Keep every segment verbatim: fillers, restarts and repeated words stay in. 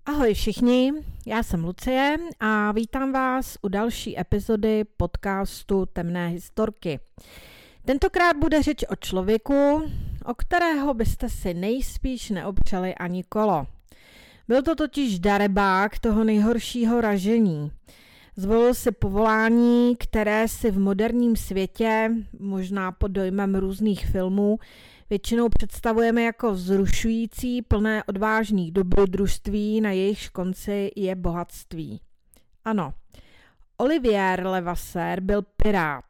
Ahoj všichni, já jsem Lucie a vítám vás u další epizody podcastu Temné historky. Tentokrát bude řeč o člověku, o kterého byste si nejspíš neopřeli ani kolo. Byl to totiž darebák toho nejhoršího ražení. Zvolil si povolání, které si v moderním světě, možná pod dojmem různých filmů, většinou představujeme jako vzrušující, plné odvážných dobrodružství, na jejichž konci je bohatství. Ano, Olivier Levasseur byl pirát.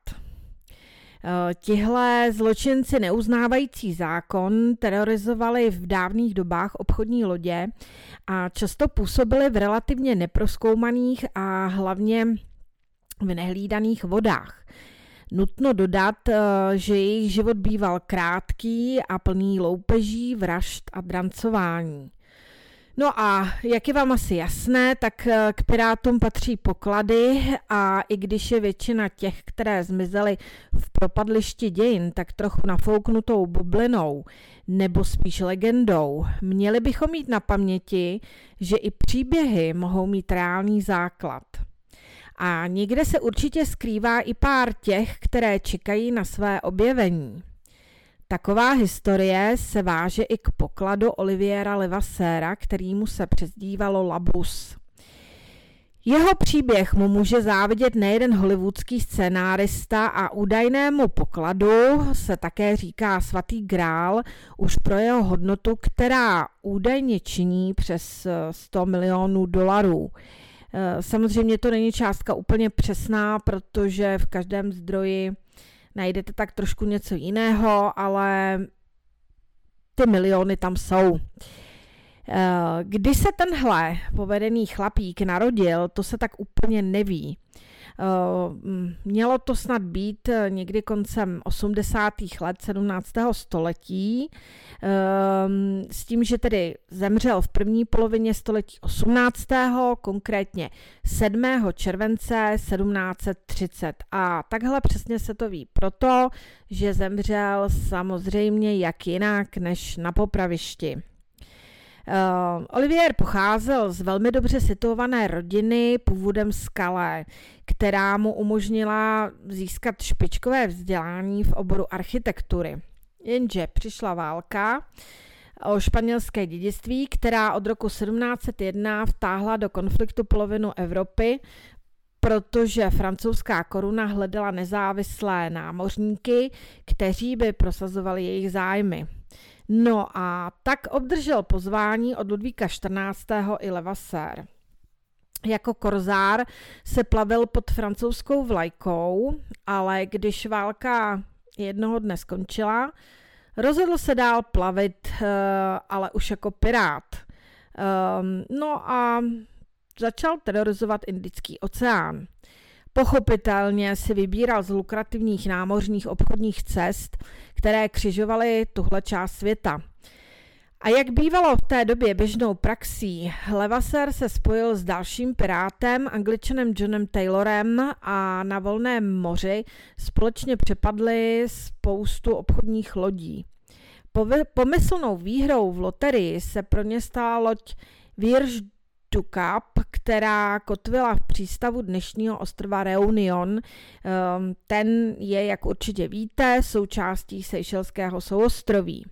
Tihle zločinci neuznávající zákon terorizovali v dávných dobách obchodní lodě a často působili v relativně neprozkoumaných a hlavně v nehlídaných vodách. Nutno dodat, že jejich život býval krátký a plný loupeží, vražd a drancování. No a jak je vám asi jasné, tak k pirátům patří poklady a i když je většina těch, které zmizely v propadlišti dějin, tak trochu nafouknutou bublinou nebo spíš legendou, měli bychom mít na paměti, že i příběhy mohou mít reálný základ. A někde se určitě skrývá i pár těch, které čekají na své objevení. Taková historie se váže i k pokladu Oliviera Levasseura, kterýmu se přezdívalo Labus. Jeho příběh mu může závidět nejeden hollywoodský scénárista a údajnému pokladu se také říká svatý grál už pro jeho hodnotu, která údajně činí přes sto milionů dolarů. Samozřejmě to není částka úplně přesná, protože v každém zdroji najdete tak trošku něco jiného, ale ty miliony tam jsou. Kdy se tenhle povedený chlapík narodil, to se tak úplně neví. Mělo to snad být někdy koncem osmdesátých let sedmnáctého století, s tím, že tedy zemřel v první polovině století osmnáctého konkrétně sedmého července sedmnáct set třicet. A takhle přesně se to ví proto, že zemřel samozřejmě jak jinak než na popravišti. Uh, Olivier pocházel z velmi dobře situované rodiny původem z Calais, která mu umožnila získat špičkové vzdělání v oboru architektury. Jenže přišla válka o španělské dědictví, která od roku sedmnáct set jedna vtáhla do konfliktu polovinu Evropy, protože francouzská koruna hledala nezávislé námořníky, kteří by prosazovali jejich zájmy. No a tak obdržel pozvání od Ludvíka čtrnáctého i Levasseur. Jako korzár se plavil pod francouzskou vlajkou, ale když válka jednoho dne skončila, rozhodl se dál plavit, ale už jako pirát. No a začal terorizovat Indický oceán. Pochopitelně si vybíral z lukrativních námořních obchodních cest, které křižovaly tuhle část světa. A jak bývalo v té době běžnou praxí, Levasseur se spojil s dalším pirátem, Angličanem Johnem Taylorem, a na volném moři společně přepadli spoustu obchodních lodí. Pomyslnou výhrou v loterii se pro ně stala loď Vierge du Cap, která kotvila v přístavu dnešního ostrova Reunion. Ten je, jak určitě víte, součástí Seychelského souostroví.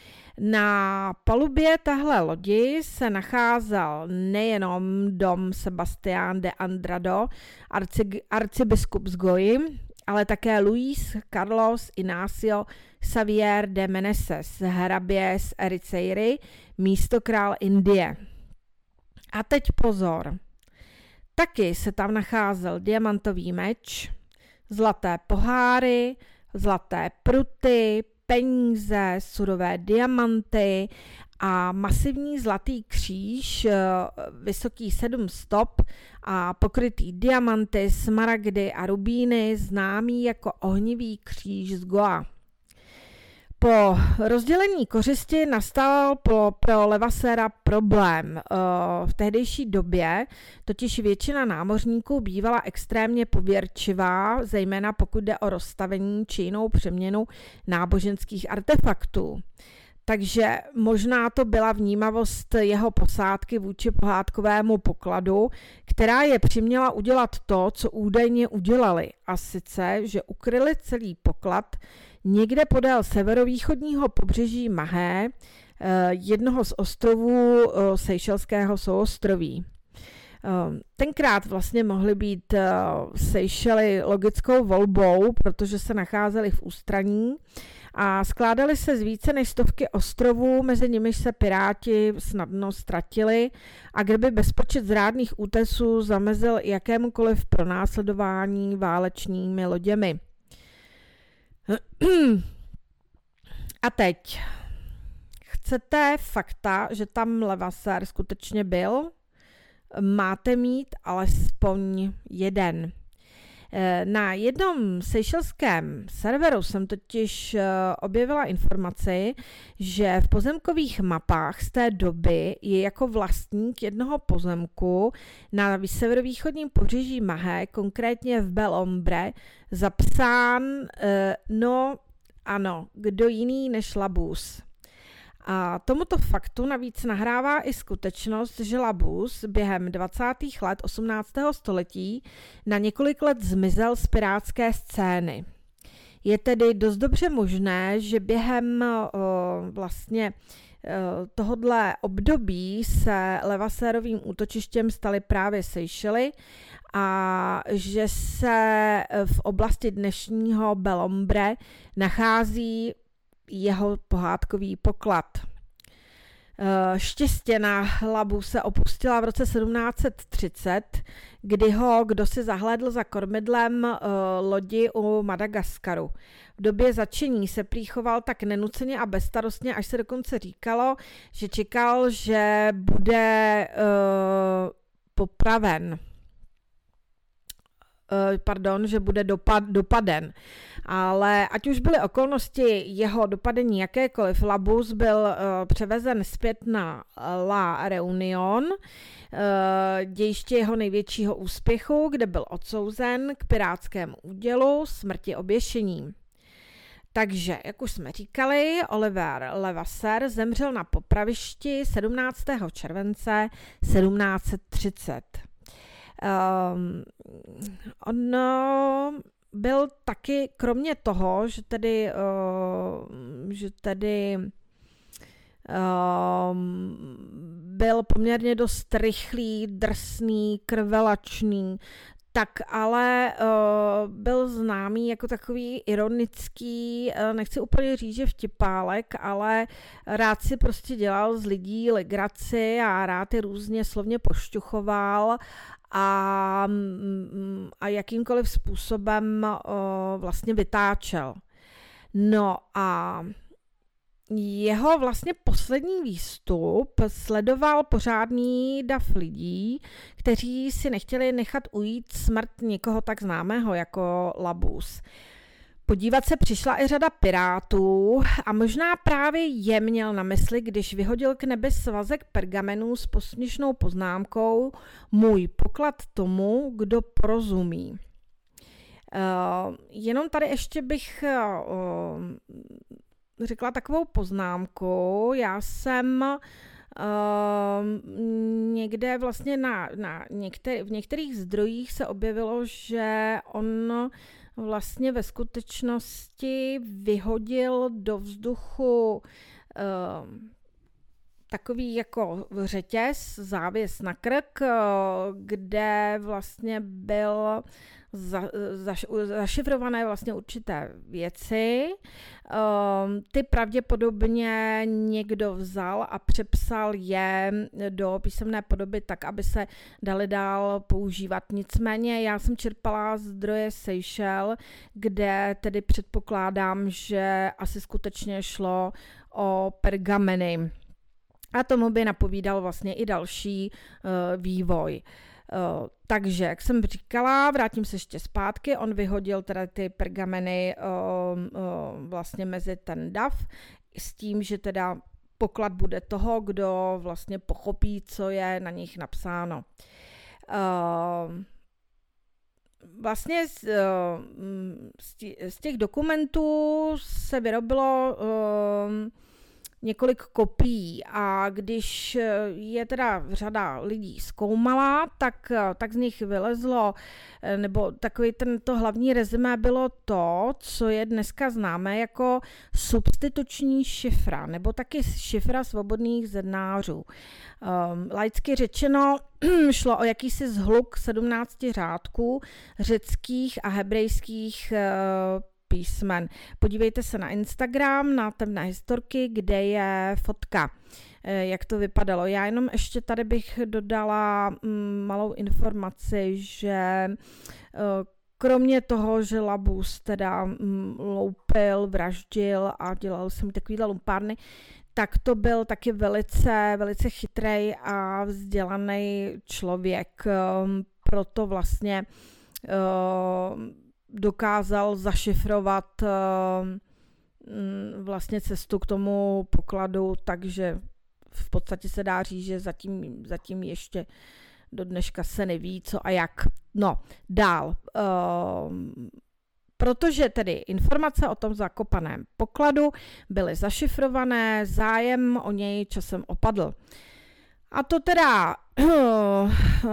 Na palubě tahle lodi se nacházel nejenom dom Sebastián de Andrado, arci, arcibiskup z Goji, ale také Luis Carlos Ignacio Xavier de Meneses, hrabě z Ericeiry, místokrál Indie. A teď pozor. Taky se tam nacházel diamantový meč, zlaté poháry, zlaté pruty, peníze, surové diamanty a masivní zlatý kříž, vysoký sedm stop a pokrytý diamanty, smaragdy a rubíny, známý jako ohnivý kříž z Goa. Po rozdělení kořisti nastal pro, pro Levasseura problém. V tehdejší době totiž většina námořníků bývala extrémně pověrčivá, zejména pokud jde o rozstavení či jinou přeměnu náboženských artefaktů. Takže možná to byla vnímavost jeho posádky vůči pohádkovému pokladu, která je přiměla udělat to, co údajně udělali, a sice, že ukryli celý poklad někde podél severovýchodního pobřeží Mahé, jednoho z ostrovů Seychelského souostroví. Tenkrát vlastně mohly být Seychely logickou volbou, protože se nacházely v ústraní a skládaly se z více než stovky ostrovů, mezi nimiž se piráti snadno ztratili a kde by bezpočet zrádných útesů zamezil jakémukoliv pronásledování válečnými loděmi. A teď, chcete fakta, že tam Levasseur skutečně byl? Máte mít alespoň jeden. Na jednom seychelském serveru jsem totiž objevila informaci, že v pozemkových mapách z té doby je jako vlastník jednoho pozemku na severovýchodním pobřeží Mahé, konkrétně v Bel-Ombre, zapsán, no ano, kdo jiný než Labus. A tomuto faktu navíc nahrává i skutečnost, že Labus během dvacátých let osmnáctého století na několik let zmizel z pirátské scény. Je tedy dost dobře možné, že během o, vlastně o, tohodle období se Levasseurovým útočištěm staly právě Seychely a že se v oblasti dnešního Bel-Ombre nachází jeho pohádkový poklad. Štěstěna Labu se opustila v roce sedmnáct set třicet, kdy ho kdosi zahlédl za kormidlem lodi u Madagaskaru. V době zatčení se prý choval tak nenuceně a bezstarostně, až se dokonce říkalo, že čekal, že bude uh, popraven. Pardon, že bude dopad, dopaden. Ale ať už byly okolnosti jeho dopadení jakékoliv, Labus byl uh, převezen zpět na La Réunion, uh, dějiště jeho největšího úspěchu, kde byl odsouzen k pirátskému údělu, smrti oběšením. Takže, jak už jsme říkali, Oliver Levasseur zemřel na popravišti sedmnáctého července sedmnáct set třicet. Um, on byl taky, kromě toho, že tedy, uh, že tedy um, byl poměrně dost rychlý, drsný, krvelačný, tak ale uh, byl známý jako takový ironický, uh, nechci úplně říct, že vtipálek, ale rád si prostě dělal z lidí legraci a rád je různě slovně pošťuchoval a, a jakýmkoliv způsobem uh, vlastně vytáčel. No a jeho vlastně poslední výstup sledoval pořádný dav lidí, kteří si nechtěli nechat ujít smrt někoho tak známého jako Labus. Podívat se přišla i řada pirátů a možná právě je měl na mysli, když vyhodil k nebi svazek pergamenů s posměšnou poznámkou můj poklad tomu, kdo porozumí. Uh, jenom tady ještě bych uh, řekla takovou poznámku. Já jsem uh, někde vlastně na, na některý, v některých zdrojích se objevilo, že on vlastně ve skutečnosti vyhodil do vzduchu uh, takový jako řetěz, závěs na krk, kde vlastně byl za, za, zašifrované vlastně určité věci. Um, ty pravděpodobně někdo vzal a přepsal je do písemné podoby tak, aby se daly dál používat. Nicméně já jsem čerpala zdroje Seychel, kde tedy předpokládám, že asi skutečně šlo o pergameny. A tomu by napovídal vlastně i další uh, vývoj. Uh, takže, jak jsem říkala, vrátím se ještě zpátky, on vyhodil teda ty pergameny uh, uh, vlastně mezi ten dav s tím, že teda poklad bude toho, kdo vlastně pochopí, co je na nich napsáno. Uh, Vlastně z, z těch dokumentů se vyrobilo několik kopií a když je teda řada lidí zkoumala, tak, tak z nich vylezlo, nebo takový tento hlavní rezumé bylo to, co je dneska známé jako substituční šifra, nebo taky šifra svobodných zednářů. Um, laicky řečeno šlo o jakýsi zhluk sedmnácti řádků řeckých a hebrejských uh, písmen. Podívejte se na Instagram, na Temné historky, kde je fotka, jak to vypadalo. Já jenom ještě tady bych dodala mm, malou informaci, že kromě toho, že Labus teda mm, loupil, vraždil a dělal jsem takovýhle lumpárny, tak to byl taky velice, velice chytrej a vzdělaný člověk. Proto vlastně dokázal zašifrovat uh, vlastně cestu k tomu pokladu, takže v podstatě se dá říct, že zatím, zatím ještě do dneška se neví, co a jak. No, dál. Uh, protože tedy informace o tom zakopaném pokladu byly zašifrované, zájem o něj časem opadl. A to teda uh, uh,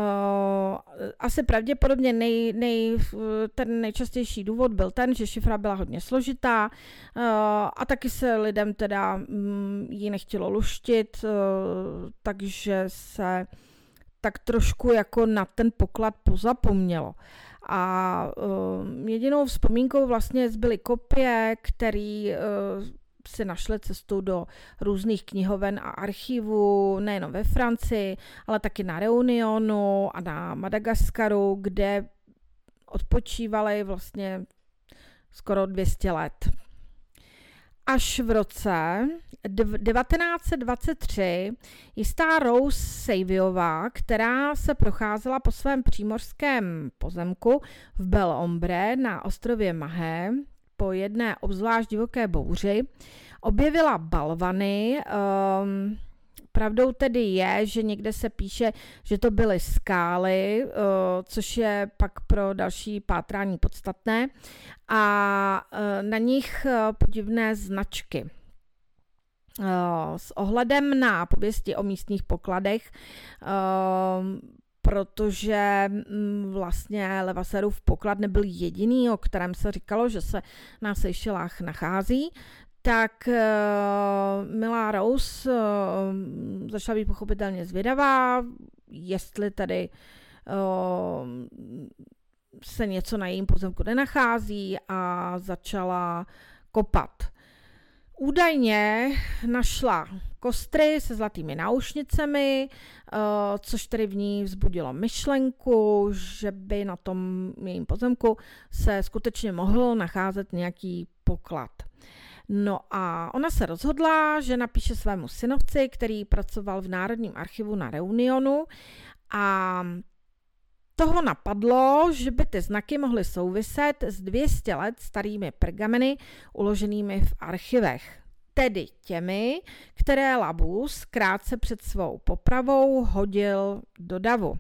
asi pravděpodobně nej, nej, ten nejčastější důvod byl ten, že šifra byla hodně složitá uh, a taky se lidem teda um, ji nechtělo luštit, uh, takže se tak trošku jako na ten poklad pozapomnělo. A uh, jedinou vzpomínkou vlastně zbyly kopie, který uh, si našli cestu do různých knihoven a archivů, nejenom ve Francii, ale taky na Reunionu a na Madagaskaru, kde odpočívali vlastně skoro dvě stě let. Až v roce devatenáct set dvacet tři jistá Rose Saviová, která se procházela po svém přímořském pozemku v Belle-Ombre na ostrově Mahé, po jedné obzvlášť divoké bouři, objevila balvany. Um, pravdou tedy je, že někde se píše, že to byly skály, uh, což je pak pro další pátrání podstatné, a uh, na nich uh, podivné značky. Uh, s ohledem na pověsti o místních pokladech, uh, protože vlastně Levassérův poklad nebyl jediný, o kterém se říkalo, že se na Seychelách nachází, tak uh, milá Rose uh, začala být pochopitelně zvědavá, jestli tady uh, se něco na jejím pozemku nenachází, a začala kopat. Údajně našla kostry se zlatými náušnicemi, což tedy v ní vzbudilo myšlenku, že by na tom jejím pozemku se skutečně mohl nacházet nějaký poklad. No a ona se rozhodla, že napíše svému synovci, který pracoval v Národním archivu na Reunionu, a toho napadlo, že by ty znaky mohly souviset s dvě stě let starými pergameny uloženými v archivech. Tedy těmi, které Labus krátce před svou popravou hodil do davu. Uh,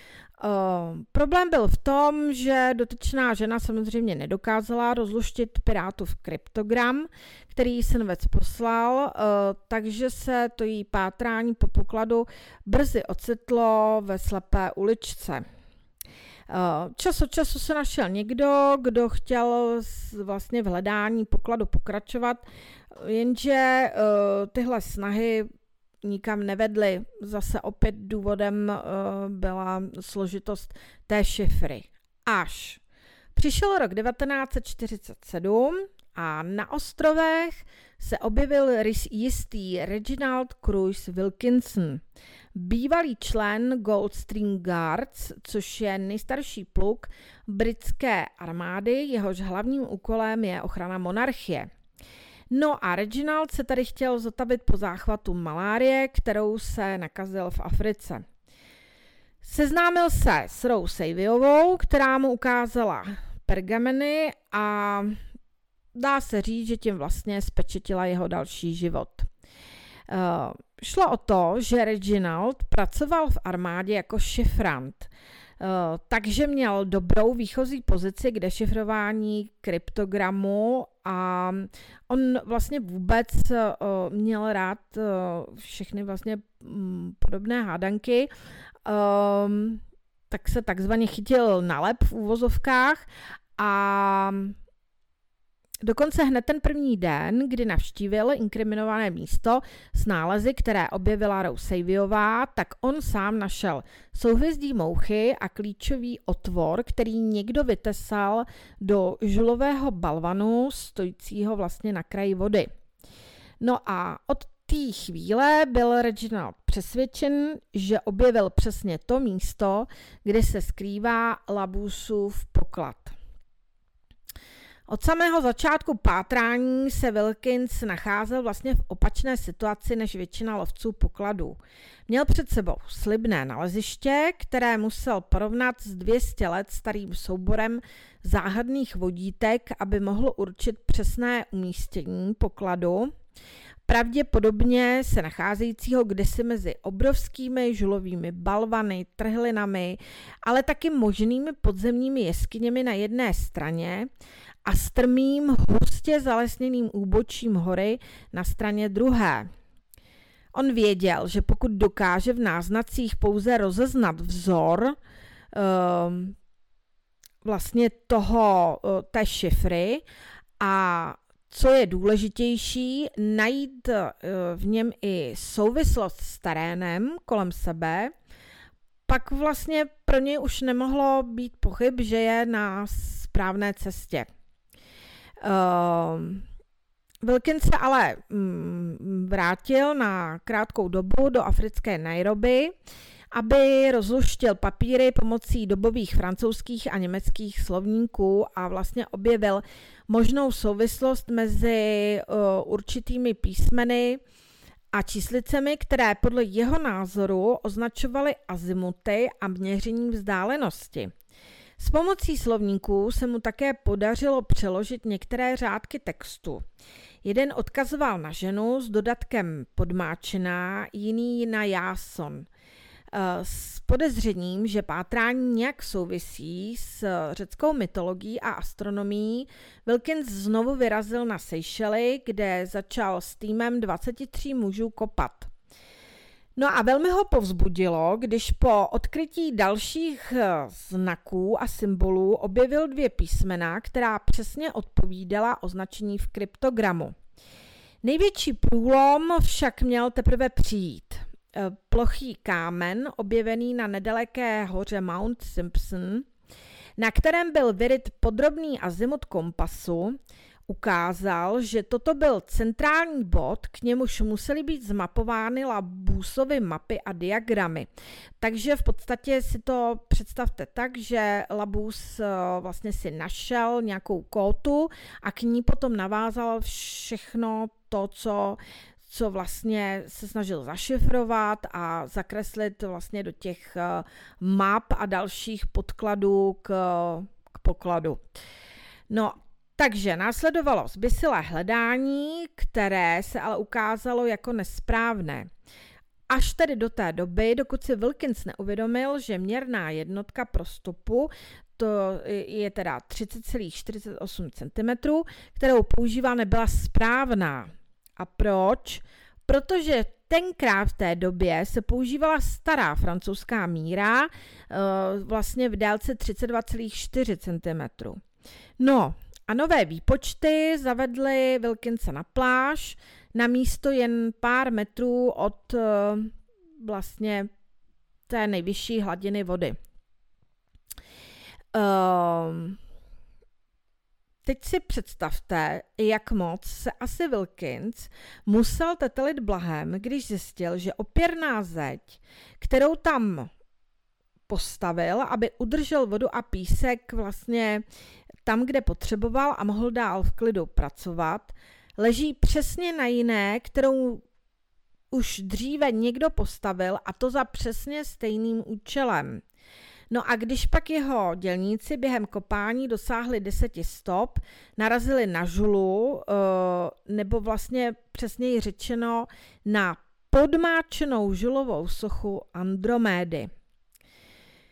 problém byl v tom, že dotyčná žena samozřejmě nedokázala rozluštit pirátův kryptogram, který synovec poslal, uh, takže se to její pátrání po pokladu brzy ocitlo ve slepé uličce. Čas od času se našel někdo, kdo chtěl vlastně v hledání pokladu pokračovat, jenže tyhle snahy nikam nevedly. Zase opět důvodem byla složitost té šifry. Až přišel rok devatenáct set čtyřicet sedm a na ostrovech se objevil jistý Reginald Cruise Wilkinson, bývalý člen Goldstream Guards, což je nejstarší pluk britské armády, jehož hlavním úkolem je ochrana monarchie. No a Reginald se tady chtěl zotavit po záchvatu malárie, kterou se nakazil v Africe. Seznámil se s Rose Saviovou, která mu ukázala pergameny, a dá se říct, že tím vlastně spečetila jeho další život. Uh, šlo o to, že Reginald pracoval v armádě jako šifrant. takže měl dobrou výchozí pozici k dešifrování kryptogramu a on vlastně vůbec měl rád všechny vlastně podobné hádanky, tak se takzvaně chytil na lep v úvozovkách a dokonce hned ten první den, kdy navštívil inkriminované místo s nálezy, které objevila Rose Saviová, tak on sám našel souhvězdí mouchy a klíčový otvor, který někdo vytesal do žulového balvanu stojícího vlastně na kraji vody. No a od té chvíle byl Reginald přesvědčen, že objevil přesně to místo, kde se skrývá Labusův poklad. Od samého začátku pátrání se Wilkins nacházel vlastně v opačné situaci než většina lovců pokladů. Měl před sebou slibné naleziště, které musel porovnat s dvě stě let starým souborem záhadných vodítek, aby mohl určit přesné umístění pokladu, pravděpodobně se nacházejícího kdesi mezi obrovskými žulovými balvany, trhlinami, ale taky možnými podzemními jeskyněmi na jedné straně a strmým, hustě zalesněným úbočím hory na straně druhé. On věděl, že pokud dokáže v náznacích pouze rozeznat vzor um, vlastně toho, té šifry a co je důležitější, najít v něm i souvislost s terénem kolem sebe, pak vlastně pro něj už nemohlo být pochyb, že je na správné cestě. Uh, Wilkins se ale mm, vrátil na krátkou dobu do africké Nairobi, aby rozluštil papíry pomocí dobových francouzských a německých slovníků a vlastně objevil možnou souvislost mezi uh, určitými písmeny a číslicemi, které podle jeho názoru označovaly azimuty a měření vzdálenosti. S pomocí slovníků se mu také podařilo přeložit některé řádky textu. Jeden odkazoval na ženu s dodatkem podmáčená, jiný na jáson. S podezřením, že pátrání nějak souvisí s řeckou mytologií a astronomií, Wilkins znovu vyrazil na Seychely, kde začal s týmem dvaceti tří mužů kopat. No a velmi ho povzbudilo, když po odkrytí dalších znaků a symbolů objevil dvě písmena, která přesně odpovídala označení v kryptogramu. Největší průlom však měl teprve přijít. Plochý kámen, objevený na nedaleké hoře Mount Simpson, na kterém byl vyryt podrobný azimut kompasu, ukázal, že toto byl centrální bod, k němuž musely být zmapovány Labusovy mapy a diagramy. Takže v podstatě si to představte tak, že Labus vlastně si našel nějakou kótu a k ní potom navázal všechno to, co co vlastně se snažil zašifrovat a zakreslit vlastně do těch map a dalších podkladů k, k pokladu. No, takže následovalo zbysilé hledání, které se ale ukázalo jako nesprávné. Až tedy do té doby, dokud si Wilkins neuvědomil, že měrná jednotka pro stopu, to je teda třicet celá čtyřicet osm centimetrů, kterou používal, nebyla správná. A proč? Protože tenkrát v té době se používala stará francouzská míra, vlastně v délce třicet dva celá čtyři centimetru. No a nové výpočty zavedly Wilkinse na pláž, na místo jen pár metrů od vlastně té nejvyšší hladiny vody. Um, Teď si představte, jak moc se asi Wilkins musel tetelit blahem, když zjistil, že opěrná zeď, kterou tam postavil, aby udržel vodu a písek vlastně tam, kde potřeboval a mohl dál v klidu pracovat, leží přesně na jiné, kterou už dříve někdo postavil, a to za přesně stejným účelem. No a když pak jeho dělníci během kopání dosáhli deseti stop, narazili na žulu, nebo vlastně přesněji řečeno na podmáčenou žulovou sochu Andromédy.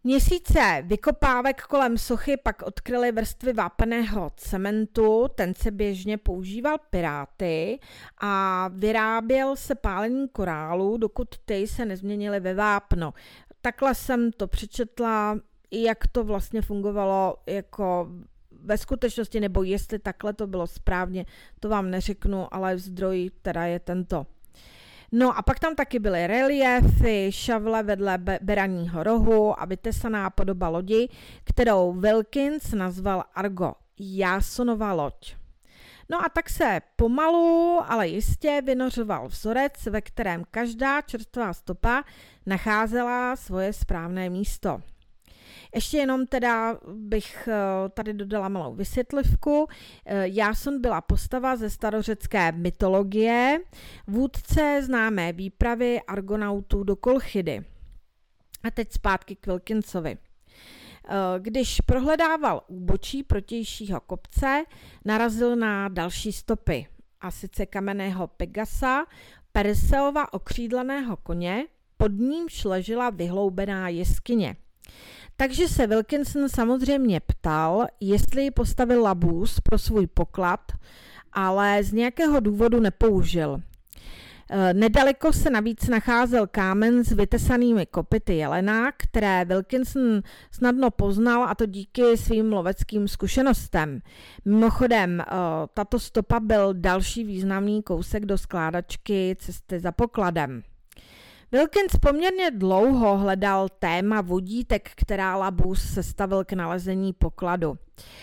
Měsíce vykopávek kolem sochy pak odkryly vrstvy vápeného cementu, ten se běžně používal piráty a vyráběl se pálení korálu, dokud ty se nezměnily ve vápno. Takhle jsem to přečetla, jak to vlastně fungovalo jako ve skutečnosti, nebo jestli takhle to bylo správně, to vám neřeknu, ale zdroj teda je tento. No a pak tam taky byly reliéfy, šavle vedle be- beraního rohu a vytesaná podoba lodi, kterou Wilkins nazval Argo, Jasonova loď. No a tak se pomalu, ale jistě vynořoval vzorec, ve kterém každá čerstvá stopa nacházela svoje správné místo. Ještě jenom teda bych tady dodala malou vysvětlivku. Jáson byla postava ze starořecké mytologie, vůdce známé výpravy argonautů do Kolchidy. A teď zpátky k Wilkinsovi. Když prohledával úbočí protějšího kopce, narazil na další stopy, a sice kamenného Pegasa, Perseova okřídleného koně, pod nímž ležela vyhloubená jeskyně. Takže se Wilkinson samozřejmě ptal, jestli ji postavil Labus pro svůj poklad, ale z nějakého důvodu nepoužil. Nedaleko se navíc nacházel kámen s vytesanými kopyty jelena, které Wilkinson snadno poznal, a to díky svým loveckým zkušenostem. Mimochodem, tato stopa byl další významný kousek do skládačky cesty za pokladem. Wilkins poměrně dlouho hledal téma vodítek, která Labus sestavil k nalezení pokladu.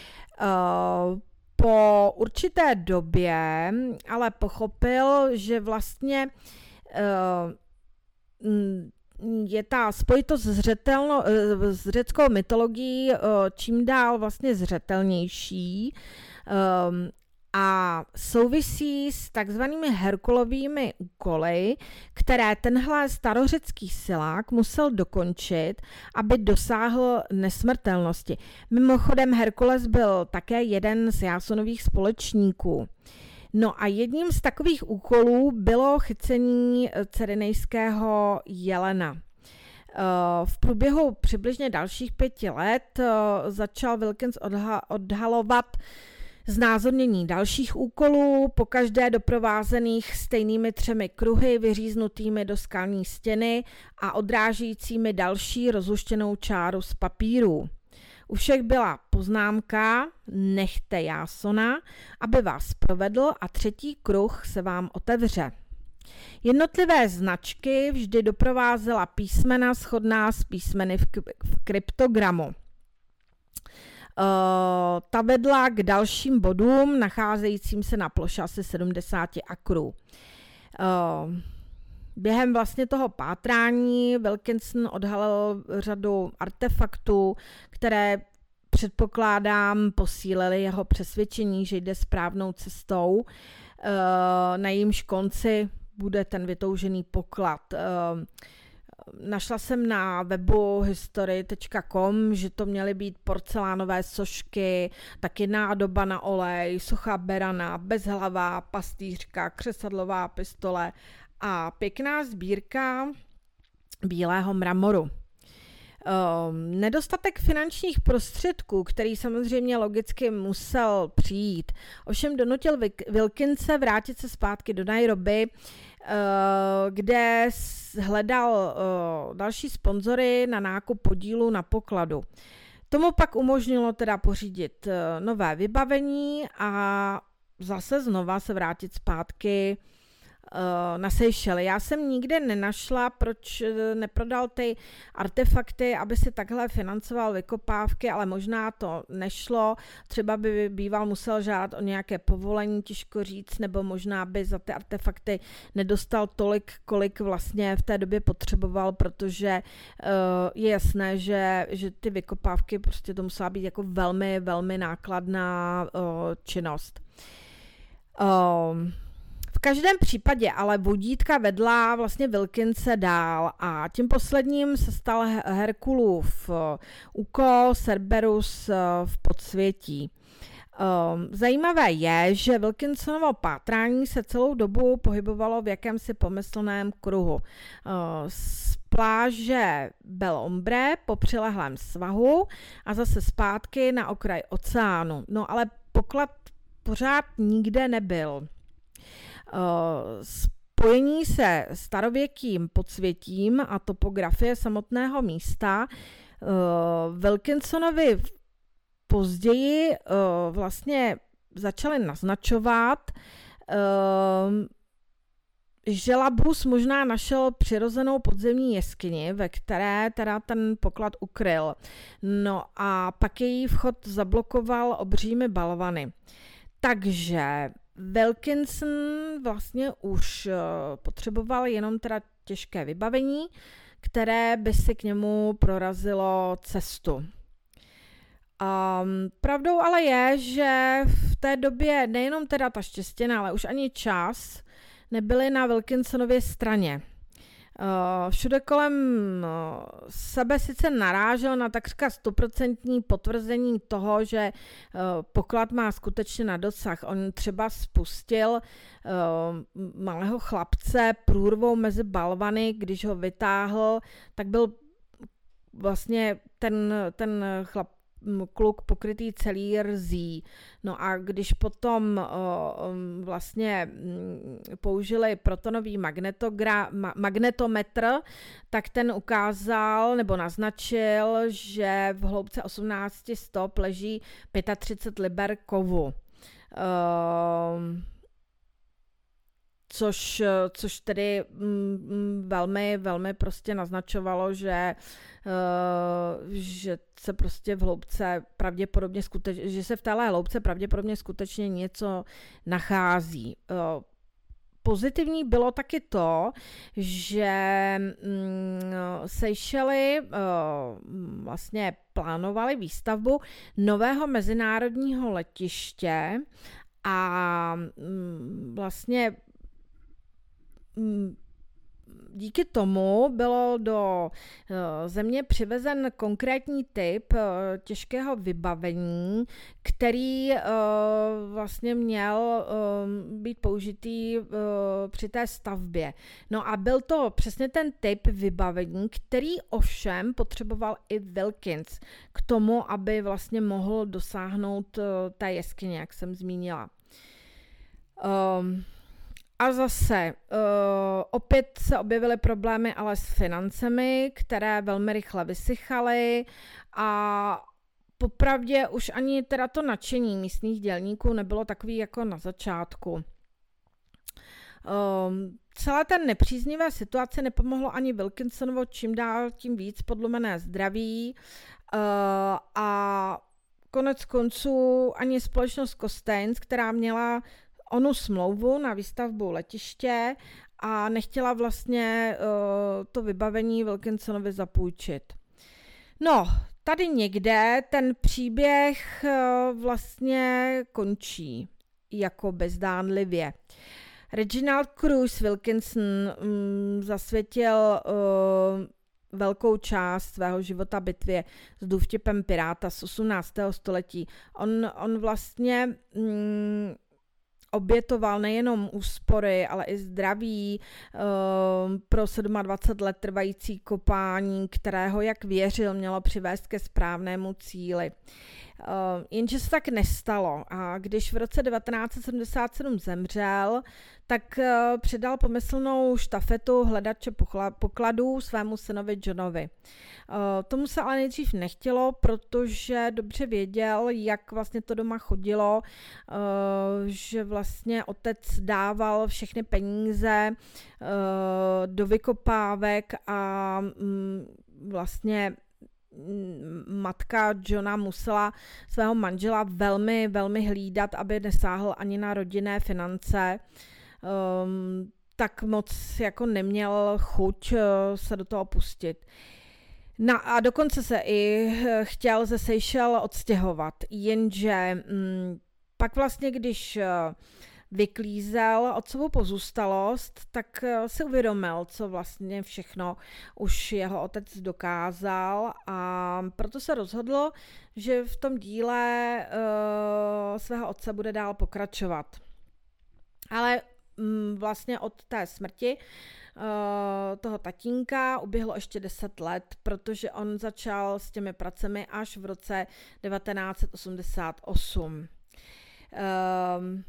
Po určité době ale pochopil, že vlastně je ta spojitost s, řetelno, s řeckou mytologií čím dál vlastně zřetelnější a souvisí s takzvanými Herkulovými úkoly, které tenhle starořecký silák musel dokončit, aby dosáhl nesmrtelnosti. Mimochodem Herkules byl také jeden z Jásonových společníků. No a jedním z takových úkolů bylo chycení cyrenejského jelena. V průběhu přibližně dalších pěti let začal Wilkins odha- odhalovat znázornění dalších úkolů, pokaždé doprovázených stejnými třemi kruhy vyříznutými do skalní stěny a odrážejícími další rozluštěnou čáru z papíru. U všech byla poznámka nechte Jásona, aby vás provedl a třetí kruh se vám otevře. Jednotlivé značky vždy doprovázela písmena shodná s písmeny v, k- v kryptogramu. Uh, ta vedla k dalším bodům, nacházejícím se na ploše asi sedmdesát akrů. Uh, během vlastně toho pátrání Wilkinson odhalil řadu artefaktů, které předpokládám posílily jeho přesvědčení, že jde správnou cestou. Uh, na jejímž konci bude ten vytoužený poklad. Uh, Našla jsem na webu history tečka com, že to měly být porcelánové sošky, taky nádoba na olej, socha berana, bezhlavá pastýřka, křesadlová pistole a pěkná sbírka bílého mramoru. Um, nedostatek finančních prostředků, který samozřejmě logicky musel přijít, ovšem donutil Wilkinse vrátit se zpátky do Nairobi, uh, kde hledal uh, další sponzory na nákup podílu na pokladu. Tomu pak umožnilo teda pořídit uh, nové vybavení a zase znova se vrátit zpátky na Seychely. Já jsem nikde nenašla, proč neprodal ty artefakty, aby si takhle financoval vykopávky, ale možná to nešlo. Třeba by býval musel žádat o nějaké povolení, těžko říct, nebo možná by za ty artefakty nedostal tolik, kolik vlastně v té době potřeboval, protože uh, je jasné, že, že ty vykopávky prostě to musela být jako velmi, velmi nákladná uh, činnost. Uh, V každém případě ale vodítka vedla vlastně Wilkinse dál a tím posledním se stal Herkulův úkol Cerberus v podsvětí. Zajímavé je, že Wilkinsonovo pátrání se celou dobu pohybovalo v jakémsi pomyslném kruhu. Z pláže Belombre po přilehlém svahu a zase zpátky na okraj oceánu. No ale poklad pořád nikde nebyl. Spojení se starověkým podsvětím a topografie samotného místa Wilkinsonovi později vlastně začali naznačovat, že Labus možná našel přirozenou podzemní jeskyni, ve které teda ten poklad ukryl. No a pak její vchod zablokoval obřími balvany. Takže Wilkinson vlastně už potřeboval jenom teda těžké vybavení, které by si k němu prorazilo cestu. Um, pravdou ale je, že v té době nejenom teda ta štěstěna, ale už ani čas nebyly na Wilkinsonově straně. Uh, všude kolem uh, sebe sice narážel na takřka stoprocentní potvrzení toho, že uh, poklad má skutečně na dosah. On třeba spustil uh, malého chlapce průrvou mezi balvany, když ho vytáhl, tak byl vlastně ten, ten chlap kluk pokrytý celý rzí. No a když potom o, vlastně použili protonový magnetogra, ma, magnetometr, tak ten ukázal nebo naznačil, že v hloubce osmnáct stop leží třicet pět liber kovu. Um, Což, což tedy mm, velmi, velmi prostě naznačovalo, že, uh, že se prostě v hloubce pravděpodobně skutečně, že se v téhle hloubce pravděpodobně skutečně něco nachází. Uh, Pozitivní bylo taky to, že mm, Seychely uh, vlastně plánovali výstavbu nového mezinárodního letiště a mm, vlastně díky tomu bylo do země přivezen konkrétní typ těžkého vybavení, který vlastně měl být použitý při té stavbě. No a byl to přesně ten typ vybavení, který ovšem potřeboval i Wilkins k tomu, aby vlastně mohl dosáhnout té jeskyně, jak jsem zmínila. Um, A zase uh, opět se objevily problémy ale s financemi, které velmi rychle vysychaly a popravdě už ani teda to nadšení místních dělníků nebylo takový jako na začátku. Um, celé té nepříznivé situace nepomohlo ani Wilkinsonovo čím dál tím víc podlomené zdraví uh, a konec konců ani společnost Costain, která měla onu smlouvu na výstavbu letiště a nechtěla vlastně uh, to vybavení Wilkinsonovi zapůjčit. No, tady někde ten příběh uh, vlastně končí, jako bezdánlivě. Reginald Cruise Wilkinson um, zasvětil uh, velkou část svého života bitvě s důvtipem piráta z osmnáctého století. On, on vlastně um, obětoval nejenom úspory, ale i zdraví uh, pro dvacet sedm let trvající kopání, kterého, jak věřil, mělo přivést ke správnému cíli. Uh, jenže se tak nestalo a když v roce devatenáct set sedmdesát sedm zemřel, tak uh, předal pomyslnou štafetu hledače pokladů svému synovi Johnovi. Uh, tomu se ale nejdřív nechtělo, protože dobře věděl, jak vlastně to doma chodilo, uh, že vlastně otec dával všechny peníze uh, do vykopávek a um, vlastně matka Johna musela svého manžela velmi, velmi hlídat, aby nesáhl ani na rodinné finance. Um, tak moc jako neměl chuť uh, se do toho pustit. No a dokonce se i chtěl ze Seychelles odstěhovat, jenže um, pak vlastně, když uh, vyklízel otcovu pozůstalost, tak si uvědomil, co vlastně všechno už jeho otec dokázal, a proto se rozhodl, že v tom díle uh, svého otce bude dál pokračovat. Ale mm, vlastně od té smrti uh, toho tatínka uběhlo ještě deset let, protože on začal s těmi pracemi až v roce devatenáct set osmdesát osm. Um,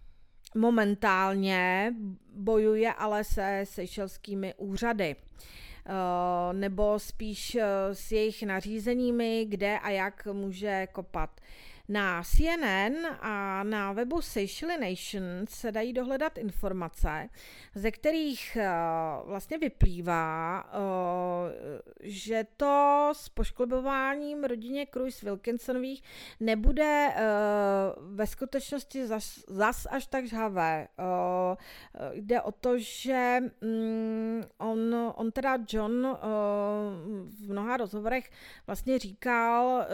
momentálně bojuje ale se seychelskými úřady, uh, nebo spíš uh, s jejich nařízeními, kde a jak může kopat. Na C N N a na webu Seychelles Nation se dají dohledat informace, ze kterých uh, vlastně vyplývá, uh, že to s pošklubováním rodině Cruise Wilkinsonových nebude uh, ve skutečnosti zas, zas až tak žhavé. Uh, jde o to, že um, on, on teda John uh, v mnoha rozhovorech vlastně říkal, uh,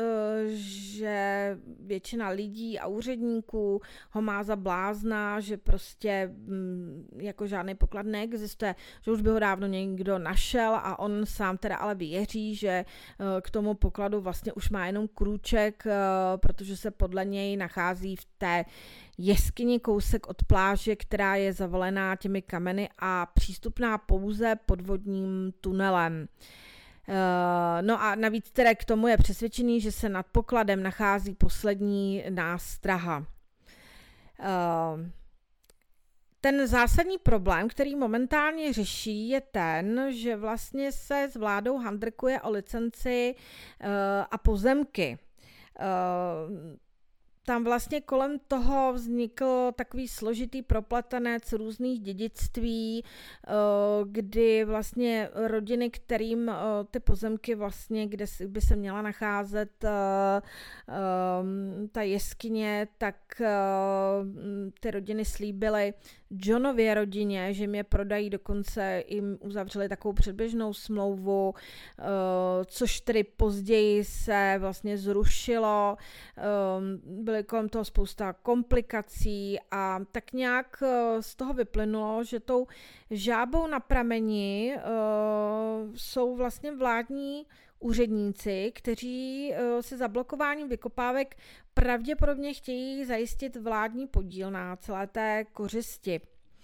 že většina lidí a úředníků ho má za blázna, že prostě m, jako žádný poklad neexistuje, že už by ho dávno někdo našel, a on sám teda ale věří, že uh, k tomu pokladu vlastně už má jenom krůček, uh, protože se podle něj nachází v té jeskyni kousek od pláže, která je zavalená těmi kameny a přístupná pouze podvodním tunelem. Uh, no a navíc teda k tomu je přesvědčený, že se nad pokladem nachází poslední nástraha. Uh, ten zásadní problém, který momentálně řeší, je ten, že vlastně se s vládou handrkuje o licenci uh, a pozemky. Uh, Tam vlastně kolem toho vznikl takový složitý propletenec různých dědictví, kdy vlastně rodiny, kterým ty pozemky vlastně, kde by se měla nacházet ta jeskyně, tak ty rodiny slíbily Johnově rodině, že jim je prodají, dokonce jim uzavřeli takovou předběžnou smlouvu, což tedy později se vlastně zrušilo. Byly kolem toho spousta komplikací a tak nějak z toho vyplynulo, že tou žábou na prameni uh, jsou vlastně vládní úředníci, kteří uh, si zablokováním vykopávek pravděpodobně chtějí zajistit vládní podíl na celé té kořisti.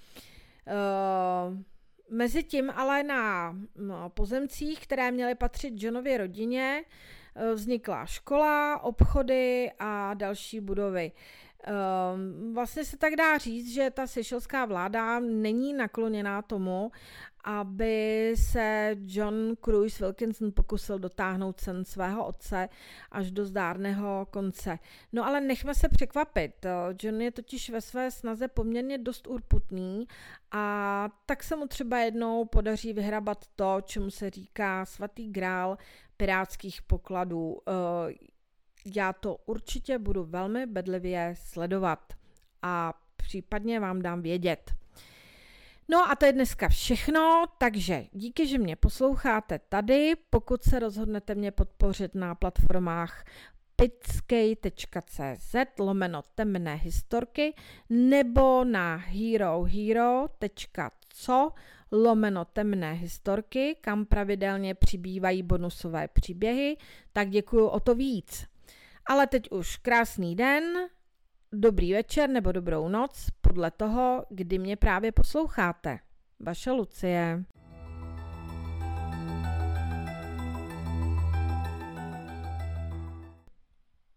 Uh, Mezitím ale na no, pozemcích, které měly patřit Johnově rodině, vznikla škola, obchody a další budovy. Vlastně se tak dá říct, že ta seychelská vláda není nakloněná tomu, aby se John Cruise Wilkinson pokusil dotáhnout sen svého otce až do zdárného konce. No ale nechme se překvapit. John je totiž ve své snaze poměrně dost urputný, a tak se mu třeba jednou podaří vyhrabat to, čemu se říká svatý grál pirátských pokladů. Já to určitě budu velmi bedlivě sledovat a případně vám dám vědět. No a to je dneska všechno, takže díky, že mě posloucháte tady. Pokud se rozhodnete mě podpořit na platformách pitskej.cz lomeno temné historky nebo na herohero.co lomeno temné historky, kam pravidelně přibývají bonusové příběhy, tak děkuju o to víc. Ale teď už krásný den, dobrý večer nebo dobrou noc, podle toho, kdy mě právě posloucháte. Vaše Lucie.